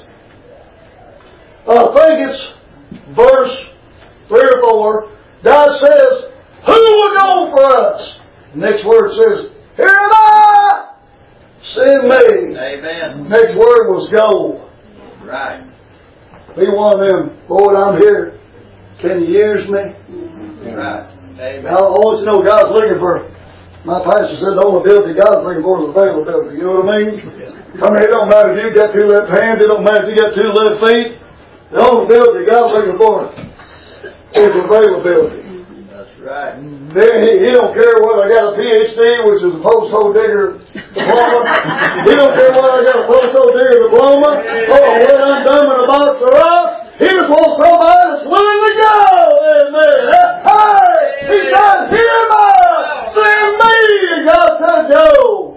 uh, I think it's verse three or four, God says, who will go for us? The next word says, here am I, send me.
Amen.
Next word was go.
Right.
Be one of them, Lord, I'm here. Can you use me?
Right. Amen.
Now, I want you to know God's looking for, my pastor said the only ability God's looking for is availability. You know what I mean? I mean, it don't matter if you got two left hands, it don't matter if you got two left feet. The only ability God's looking for is availability.
That's right.
Then he, he don't care whether I got a P H D, which is a post-hole digger diploma. He don't care whether I got a post-hole digger diploma, or whether I'm dumb in a box or up. He just wants somebody that's willing to go. Amen. Hey, he said, here am I, send me. And God said, go.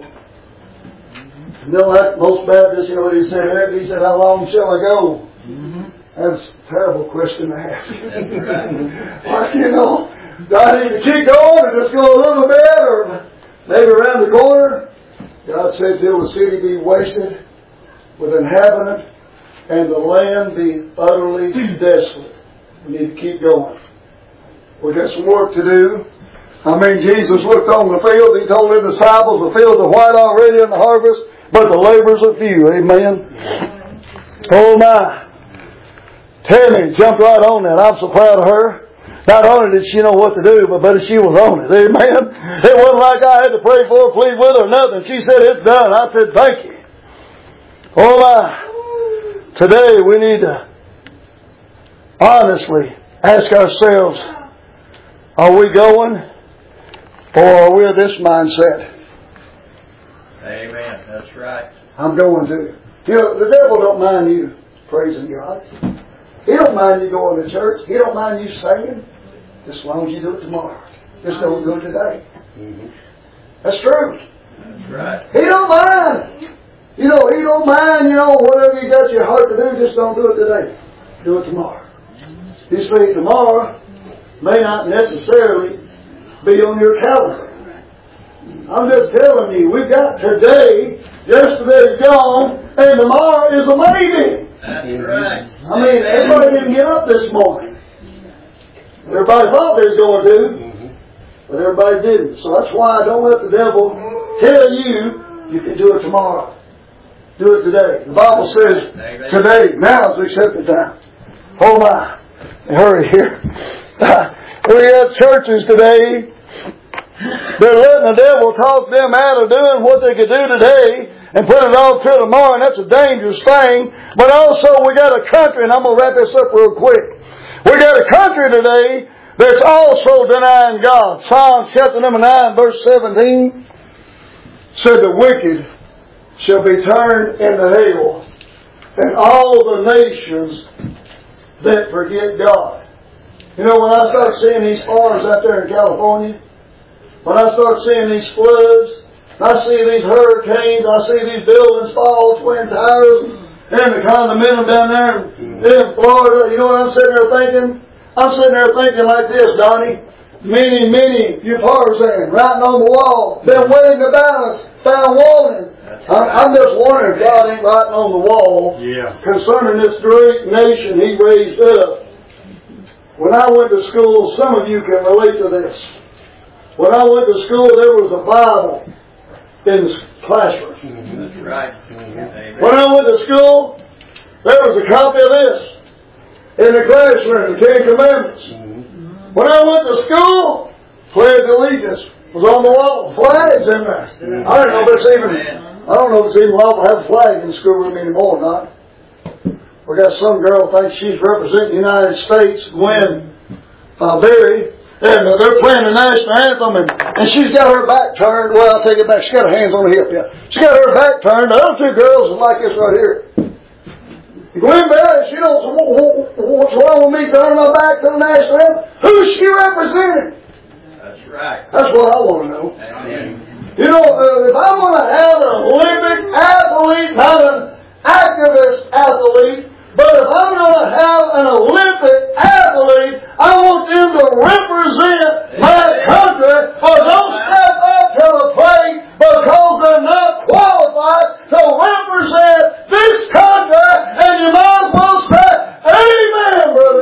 You know, like most Baptists, you know what he said? He said, how long shall I go? Mm-hmm. That's a terrible question to ask. Like, you know, do I need to keep going or just go a little bit or maybe around the corner? God said, till the city be wasted with inhabitant and the land be utterly desolate. We need to keep going. We got some work to do. I mean, Jesus looked on the fields. He told his disciples, the fields are white already in the harvest, but the laborers are few. Amen. Oh my. Tammy jumped right on that. I'm so proud of her. Not only did she know what to do, but, but she was on it. Amen. It wasn't like I had to pray for her, plead with her, or nothing. She said, it's done. I said, thank you. Oh my. Today we need to honestly ask ourselves, are we going or are we of this mindset?
Amen. That's right.
I'm going to. You know, the devil don't mind you praising God. He don't mind you going to church. He don't mind you singing, just as long as you do it tomorrow. Just don't do it today. Mm-hmm. That's true.
That's right.
He don't mind. You know, He don't mind, you know, whatever you got your heart to do, just don't do it today. Do it tomorrow. You see, tomorrow may not necessarily be on your calendar. I'm just telling you, we've got today, yesterday's gone, and tomorrow is a maybe.
That's right.
I mean, everybody didn't get up this morning. Everybody thought they was going to, but everybody didn't. So that's why don't let the devil tell you you can do it tomorrow. Do it today. The Bible says today, now is the accepted time. Oh my. Hurry here. We have churches today. They're letting the devil talk them out of doing what they could do today and put it off till tomorrow, and that's a dangerous thing. But also we got a country, and I'm going to wrap this up real quick. We got a country today that's also denying God. Psalms chapter number nine, verse seventeen said the wicked shall be turned into hell, and all the nations that forget God. You know, when I start seeing these fires out there in California, when I start seeing these floods, I see these hurricanes, I see these buildings fall, Twin Towers, and the condominium down there in Florida, you know what I'm sitting there thinking? I'm sitting there thinking like this, Donnie. Many, many, you Tarzan, writing on the wall, been weighing the balance, found wanting. I'm just wondering if God ain't writing on the wall
yeah. concerning
this great nation He raised up. When I went to school, some of you can relate to this. When I went to school, there was a Bible in the classroom.
That's right. Amen.
When I went to school, there was a copy of this in the classroom, the Ten Commandments. Mm-hmm. When I went to school, Pledge of Allegiance was on the wall, flags in there. Mm-hmm. I don't know if it's even, I don't know if it's even lawful to have a flag in the schoolroom anymore or not. We got some girl thinks she's representing the United States, Gwen uh, Berry. And uh, they're playing the national anthem, and, and she's got her back turned. Well, I'll take it back. She's got her hands on the hip, yeah. She's got her back turned. The other two girls are like this right here. Gwen Berry, she knows what's wrong with me turning my back to the national anthem. Who's she representing?
That's right.
That's what I want to know.
Amen.
You know, uh, if I want to have an Olympic athlete, not an activist athlete, but if I'm going to have an Olympic athlete, I want them to represent my country, or don't step up to the plate because they're not qualified to represent this country, and you might as well say, Amen, brother.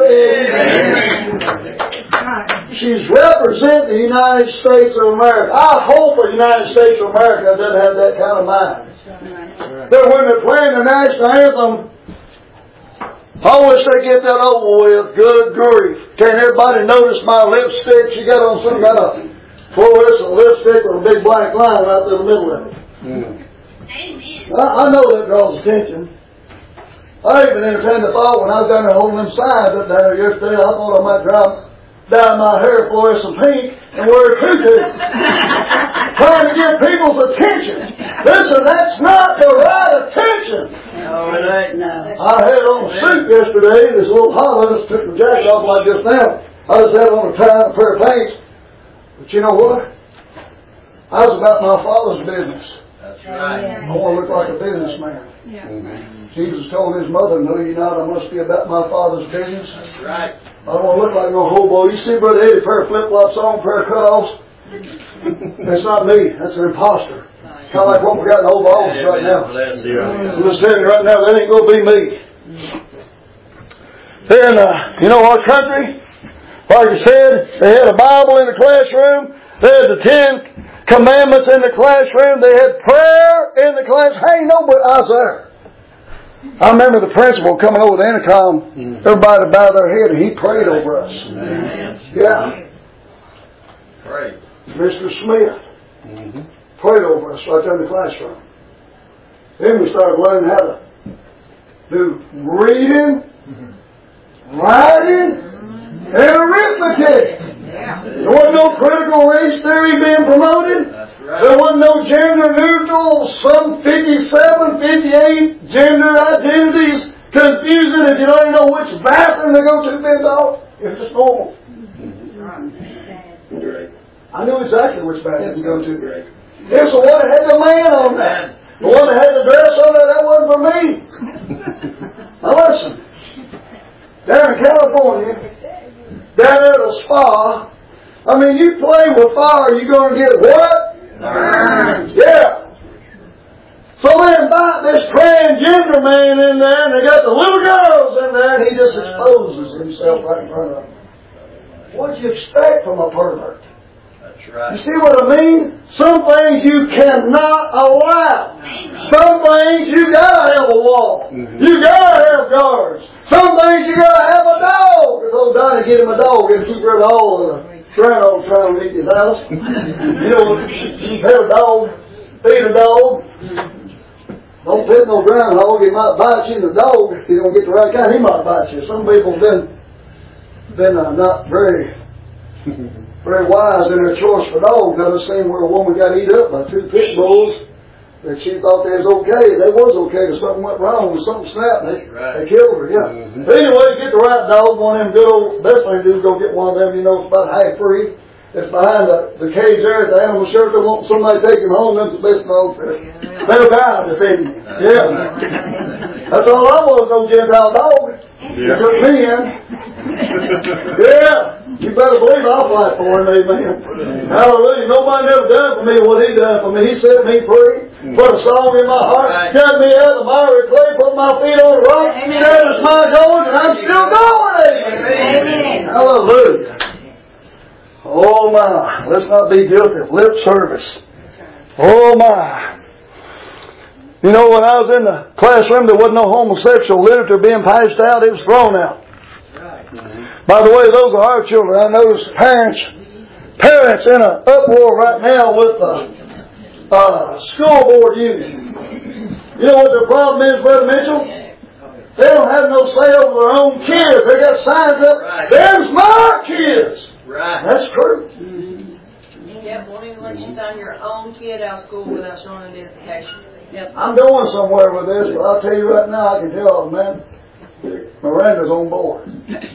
Amen. She's representing the United States of America. I hope the United States of America doesn't have that kind of mind. That when they're playing the national anthem, I wish they get that over with. Good grief. Can't everybody notice my lipstick? She got on some kind of fluorescent lipstick with a big black line right through the middle of it. Mm. I, I know that draws attention. I even entertained the thought when I was down there holding them signs up there yesterday, I thought I might drive dye my hair fluorescent pink and wear a tutu. Trying to get people's attention. Listen, that's not the right attention.
No, it ain't. No.
I had on a suit yesterday, this little hot, I just took my jacket off like this now. I just had on a tie and a pair of pants. But you know what? I was about my Father's business.
That's right.
I want to look like a businessman.
Yeah.
Mm-hmm. Jesus told his mother, "Know ye not I must be about my Father's business?"
That's right.
I don't want to look like no hobo. You see Brother Eddie, a pair of flip-flops on, a pair of cut-offs? That's not me. That's an imposter. Kind of like what we got in the old office right now. I'm just telling you right now, that ain't going to be me. Then, uh, you know our country? Like I said, they had a Bible in the classroom. They had the Ten Commandments in the classroom. They had prayer in the class. Hey, no, but I was there. I remember the principal coming over the intercom. Mm-hmm. Everybody bowed their head and he prayed over us. Amen. Yeah.
Pray.
Mister Smith mm-hmm. prayed over us right there in the classroom. Then we started learning how to do reading, mm-hmm. writing, mm-hmm. and arithmetic. Yeah. There wasn't no critical race theory being promoted.
That's right.
There wasn't no gender neutral, some fifty-seven, fifty-eight gender identities confusing if you don't even know which bathroom to go to, bends off. It's just normal.
Right.
I knew exactly which bathroom to go to. Right. Yeah, so what had the man on that? The one that had the dress on there, that wasn't for me. Now listen. Down in California, down there at a spa, I mean, you play with fire, you're going to get what? Burned. Yeah. So they invite this transgender man in there, and they got the little girls in there, and he just exposes himself right in front of them. What'd you expect from a pervert?
That's right.
You see what I mean? Some things you cannot allow. Some things you gotta have a wall. Mm-hmm. You gotta have guards. Some things you gotta have a dog. If old Donnie get him a dog, he'll keep rid of all of the Toronto trying to leave his house. You know, you have a dog, feed a dog. Don't pet no groundhog. He might bite you in the dog. If you don't get the right kind, he might bite you. Some people have been, been uh, not very, very wise in their choice for dogs. I've seen where a woman got eat up by two pit bulls that she thought they was okay. They was okay, but something went wrong. Something snapped. They, right. they killed her, yeah. Mm-hmm. But anyway, get the right dog. One of them good old, best thing to do is go get one of them, you know, it's about half free. It's behind the, the cage there at the animal shelter. Want somebody take him home, that's the best dog for it. They'll die defending you. Yeah. That's all I was, no Gentile dog. Yeah. It took me in. Yeah. You better believe I'll fight for him, amen. Hallelujah. Nobody never done for me what he done for me. He set me free. Put a song in my heart. Got me out of the miry clay. Put my feet on the rock. Said it's my going, and I'm still going, amen. Amen. Hallelujah. Oh my, let's not be guilty of lip service. Oh my. You know, when I was in the classroom, there wasn't no homosexual literature being passed out. It was thrown out. By the way, those are our children. I notice parents, parents in an uproar right now with the uh, school board union. You know what their problem is, Brother Mitchell? They don't have no say over their own kids. They got signs up, right. There's my kids. Right. That's true.
Mm-hmm. Yep, won't even let you sign your own kid out of school without showing identification. Yep.
I'm going somewhere with this, but I'll tell you right now, I can tell, man, Miranda's on board.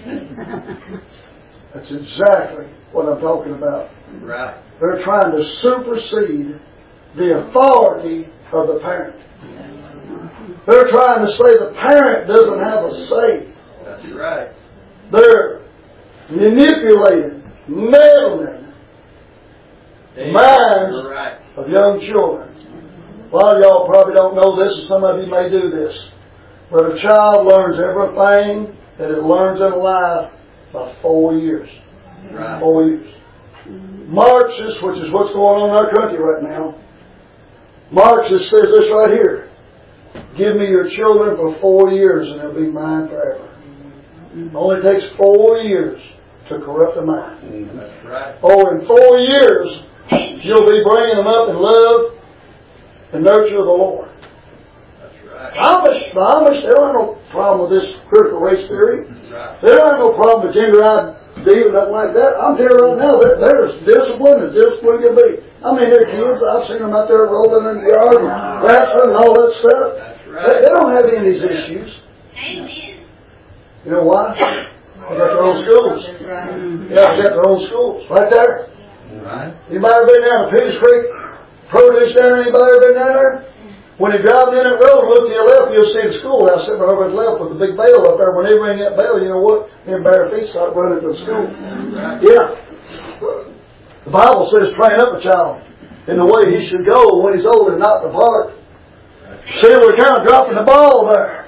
That's exactly what I'm talking about. Right. They're trying to supersede the authority of the parent. They're trying to say the parent doesn't have a say.
That's right.
They're manipulating, meddling the minds right. of young children. A lot of y'all probably don't know this, and some of you may do this. But a child learns everything that it learns in life by four years. Right. Four years. Marxists, which is what's going on in our country right now, Marxists says this right here. Give me your children for four years and they'll be mine forever. It only takes four years to corrupt a mind. Mm-hmm. That's right. Oh, in four years, you'll be bringing them up in love and nurture of the Lord. That's right. Amish, the Amish, they don't have no problem with this critical race theory. Right. They don't have no problem with gender identity or nothing like that. I'm telling you right now, that there's discipline as discipline can be. I mean, their kids, I've seen them out there rolling in the yard and wrestling and all that stuff. That's right. They, they don't have any of these issues. Amen. You know why? They got their own schools. Yeah, they got their own schools. Right there. Right. Anybody ever been down to Peters Creek? Produce down there? Anybody ever been down there? When you drive in that road and look to your left, you'll see the schoolhouse sitting over to the left with the big bell up there. When they ring that bell, you know what? Them bare feet start running to the school. Right. Yeah. The Bible says train up a child in the way he should go when he's old and not depart. See, we're kind of dropping the ball there.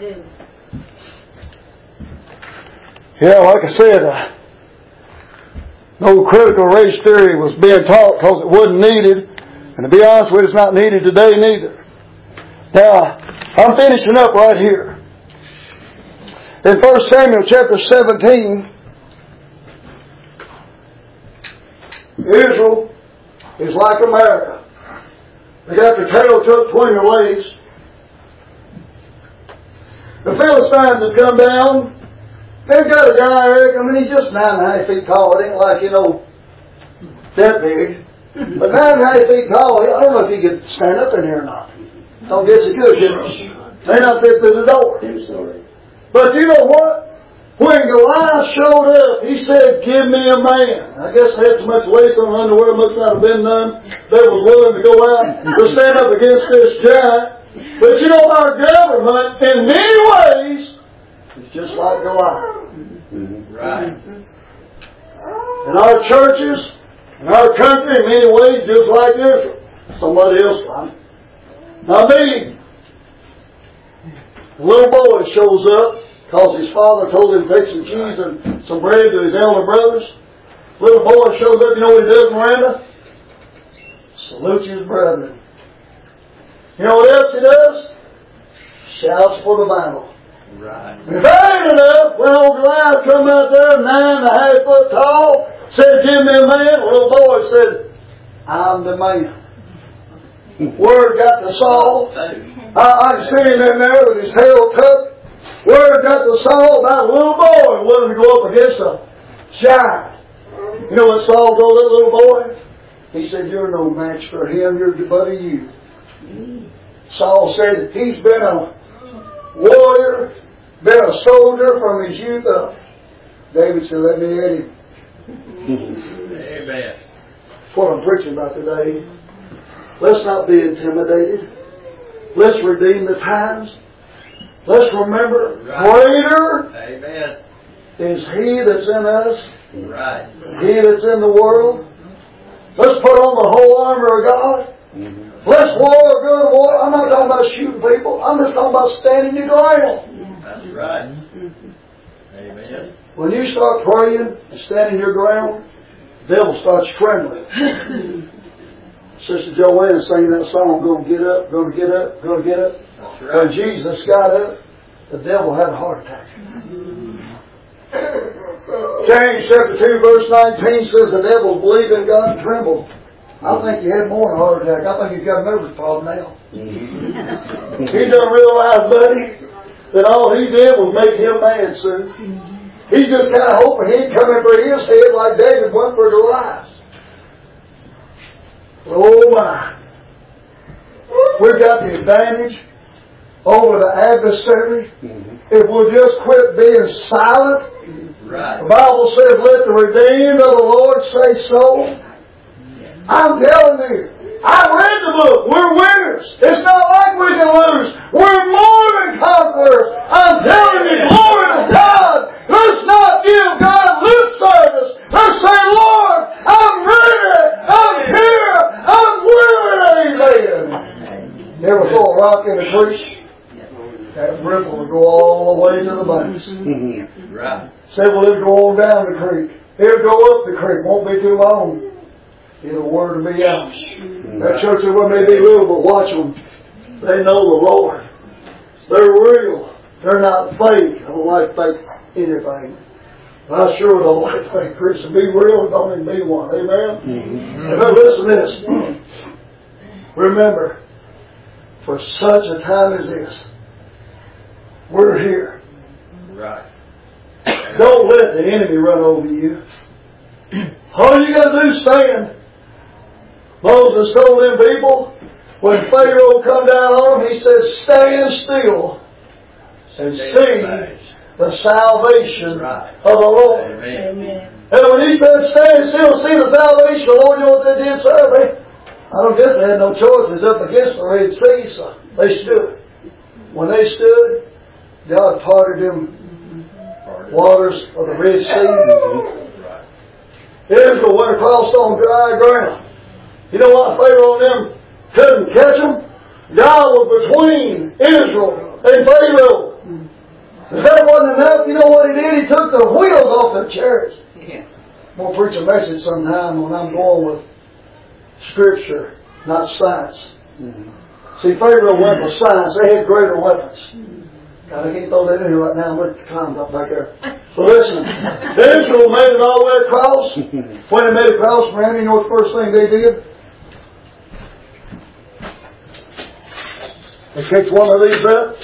Yeah, like I said, uh, no critical race theory was being taught because it wasn't needed. And to be honest with you, it's not needed today neither. Now, I'm finishing up right here. In First Samuel chapter seventeen, Israel is like America. They got their tail tucked between their legs. The Philistines have come down. They've got a guy, Eric, I mean, he's just nine and a half feet tall. It ain't like, you know, that big. But nine and a half feet tall, I don't know if he could stand up in here or not. Don't guess he could, did he? They not fit through the door. But you know what? When Goliath showed up, he said, give me a man. I guess they had too much lace on underwear, must not have been none. They was willing to go out to stand up against this giant. But you know, our government, in many ways, is just like Goliath.
Right.
And our churches, and our country, in many ways, just like Israel. Somebody else like it. Now me, a little boy shows up because his father told him to take some cheese and some bread to his elder brothers. Little boy shows up, you know what he does, Miranda? Salutes his brethren. You know what else he does? Shouts for the battle.
Right.
And if that ain't enough, when old Goliath come out there, nine and a half foot tall, said, give me a man. The little boy said, I'm the man. Word got to Saul. I, I can see him in there with his tail tucked. Word got to Saul about a little boy willing to go up against a giant. You know what Saul told that little boy? He said, you're no match for him, you're but a youth. Saul said he's been a warrior, been a soldier from his youth up. David said, let me at him.
Amen.
That's what I'm preaching about today. Let's not be intimidated. Let's redeem the times. Let's remember, greater
Amen.
is He that's in us,
Right.
He that's in the world. Let's put on the whole armor of God. Mm-hmm. Let's war a good war. I'm not talking about shooting people. I'm just talking about standing your ground.
That's right. Amen.
When you start praying and standing your ground, the devil starts trembling. Sister Joanne sang that song, Gonna Get Up, Gonna Get Up, Gonna Get Up.
That's right.
When Jesus got up, the devil had a heart attack. James chapter two verse nineteen says the devil believed in God and trembled. I think he had more than a heart attack. I think he's got a nervous problem now. He done realize, buddy, that all he did was make him mad soon. He's just kind of hoping he'd come in for his head like David went for Goliath. Oh my. We've got the advantage over the adversary. Mm-hmm. If we'll just quit being silent. Right. The Bible says, let the redeemed of the Lord say so. Yes. I'm telling you, I read the book. We're winners. It's not like we can lose. We're more than conquerors. I'm telling you, glory to God. Let's not give God lip service. Let's say, Lord, I'm ready. I'm here. I'm willing. Amen. You ever throw a rock in a creek? That ripple will go all the way to the banks. Mm-hmm. Right. Say, well, it'll go on down the creek. It'll go up the creek. Won't be too long. It'll word to be out. Mm-hmm. That church well, may be little, but watch them. They know the Lord. They're real. They're not fake. I don't like fake anything. I sure don't like fake Christian. Be real, don't even be one. Amen? Mm-hmm. But listen to this. Remember, for such a time as this, we're here. Right. Don't let the enemy run over you. All you got to do is stand. Moses told them people, when Pharaoh come down on them, he said, stand still and see the salvation right. of the Lord. Amen. And when he said, stand still, see the salvation of the Lord, you know what they did, sir? I don't guess they had no choice. It was up against the Red Sea, so they stood. When they stood, God parted them waters of the Red Sea. Israel went across on dry ground. You know what? Pharaoh and them couldn't catch them. God was between Israel and Pharaoh. If that wasn't enough, you know what he did? He took the wheels off the chariots. Yeah. I'm going to preach a message sometime when I'm going with Scripture, not science. Mm-hmm. See, Pharaoh went with science. They had greater weapons. God, I can't throw that in here right now. Look at the clowns up back there. So listen, Israel made it all the way across. When they made it across, Randy, you know what the first thing they did? They picked one of these up.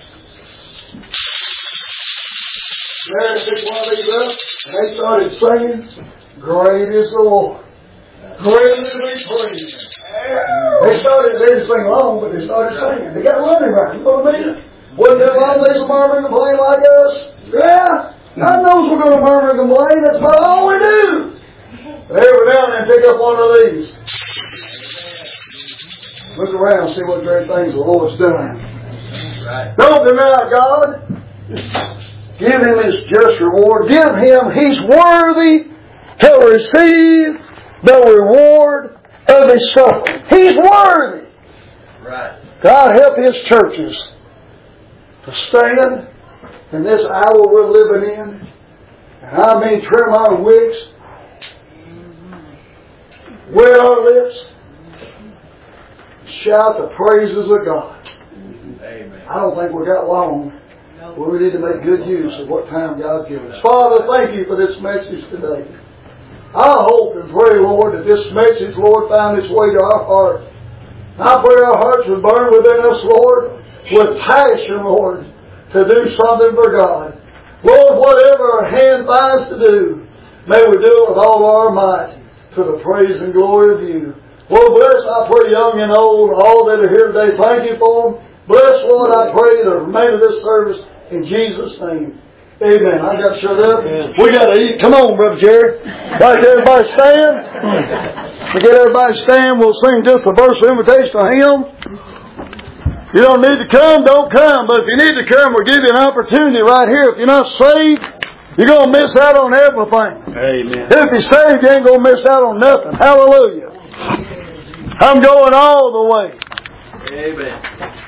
Mary picked one of these up. And they started singing, Great is the Lord. Great is His praise. They started, they didn't sing long, but they started singing. They got running back. You know what I mean? Wasn't there long they some murmur and complain like us? Yeah. God knows we're going to murmur and complain. That's about all we do. But every now and then pick up one of these. Look around and see what great things the Lord's doing.
Right.
Don't deny God. Give Him His just reward. Give Him, He's worthy to receive the reward of His suffering. He's worthy.
Right.
God help His churches to stand in this hour we're living in. And I mean trim our wicks, wet our lips, shout the praises of God.
Amen.
I don't think we got long. But we need to make good use of what time God's given us. Father, thank you for this message today. I hope and pray, Lord, that this message, Lord, found its way to our heart. I pray our hearts would burn within us, Lord, with passion, Lord, to do something for God. Lord, whatever our hand finds to do, may we do it with all our might to the praise and glory of you. Lord, bless, I pray, young and old, all that are here today. Thank you for them. Bless, Lord, I pray the remainder of this service in Jesus' name. Amen. I got shut up. We got to eat. Come on, Brother Jerry. Like everybody stand. To get everybody stand, we'll sing just a verse of invitation to Him. You don't need to come, don't come. But if you need to come, we'll give you an opportunity right here. If you're not saved, you're going to miss out on everything.
Amen.
If you're saved, you ain't going to miss out on nothing. Hallelujah. I'm going all the way.
Amen.